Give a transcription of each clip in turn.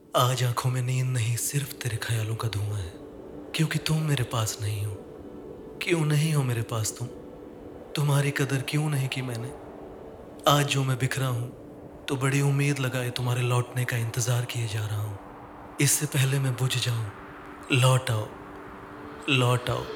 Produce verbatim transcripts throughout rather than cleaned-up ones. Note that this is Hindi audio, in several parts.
आज आंखों में नींद नहीं, सिर्फ तेरे ख्यालों का धुआं है। क्योंकि तुम मेरे पास नहीं हो। क्यों नहीं हो मेरे पास तुम? तुम्हारी कदर क्यों नहीं की मैंने? आज जो मैं बिखरा हूं, तो बड़ी उम्मीद लगाए तुम्हारे लौटने का इंतजार किए जा रहा हूं। इससे पहले मैं बुझ जाऊं, लौट आओ, लौट आओ।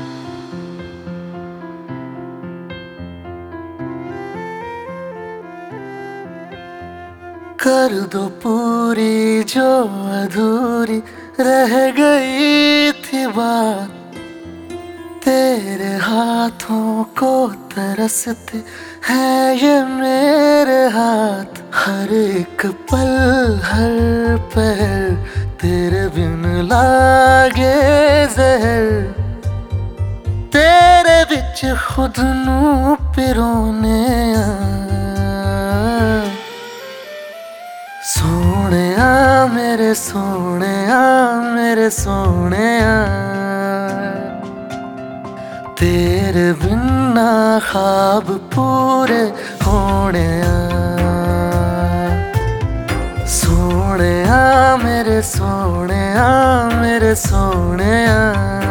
कर दो पूरी जो अधूरी रह गई थी बात। तेरे हाथों को तरसते हैं ये मेरे हाथ। हर एक पल हर पल तेरे बिन लागे जहर। तेरे बिच खुद नू पिरोने सोने आ मेरे सोने आ मेरे सोने आ। तेरे बिना ख्वाब पूरे होने आ। सोने आ मेरे सोने आ मेरे सोने आ।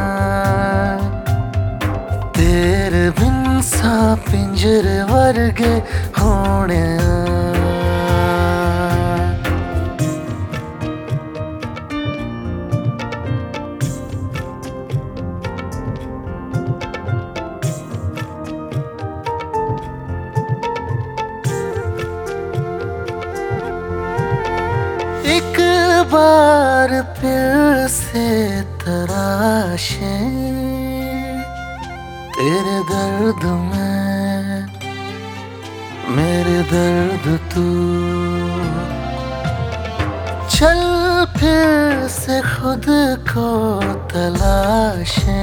तेरे बिन सा पिंजरे वर्गे होने आ। एक बार फिर से तराशे तेरे दर्द में मेरे दर्द तू। चल फिर से खुद को तलाशे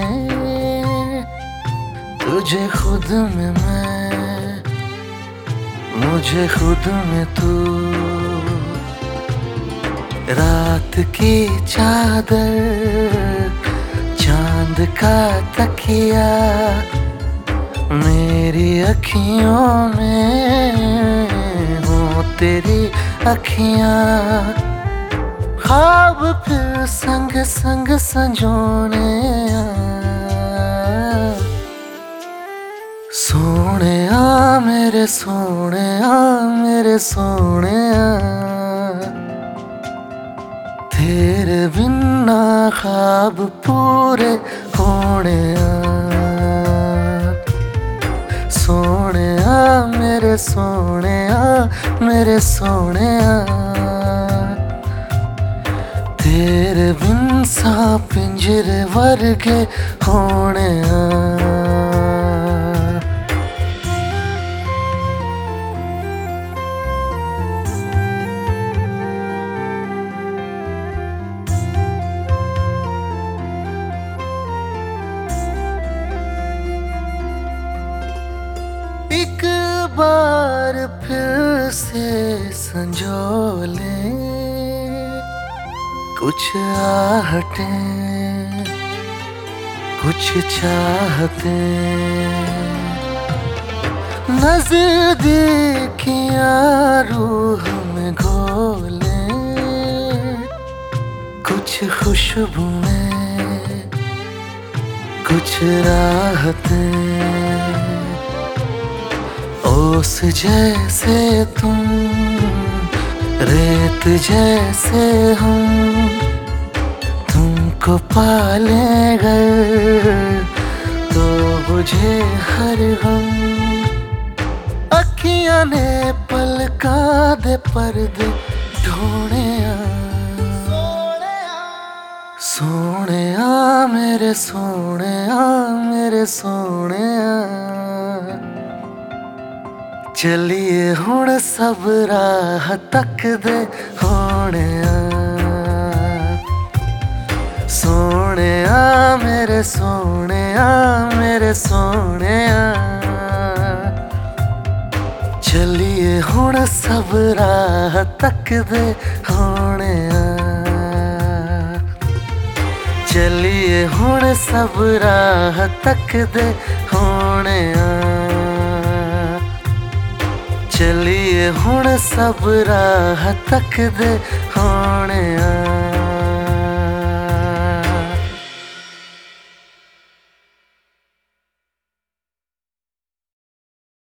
तुझे खुद में मैं मुझे खुद में तू। रात की चादर चांद का तकिया मेरी अखियों में हो तेरी अखियां। ख्वाब फिर संग संग संजोने सोने आ मेरे सोने आ मेरे सोने आ। तेरे बिना ख्वाब पूरे होने आ। सोने आ मेरे सोने आ मेरे सोने आ। तेरे बिन सा पिंजरे वर्गे होने आ। एक बार फिर से संजो ले कुछ आहटे कुछ चाहते। नजदीकियां रूह में घोले कुछ खुशबुएं कुछ राहतें। ओस जैसे तुम रेत जैसे हम तुमको पाले गए तो बुझे हर गम। अखियां ने पलका दे पर्दे ढूंढे आ। सोने आ मेरे सोने आ मेरे सोने आ। चलिए हुण सब राह तकदे होने आ। सोने आ मेरे सोने आ मेरे सोने आ। चलिए हुण सब राह तकदे होने आ। चलिए हुण सब राह तकदे होने आ। चलिए हुण सब राह तकदे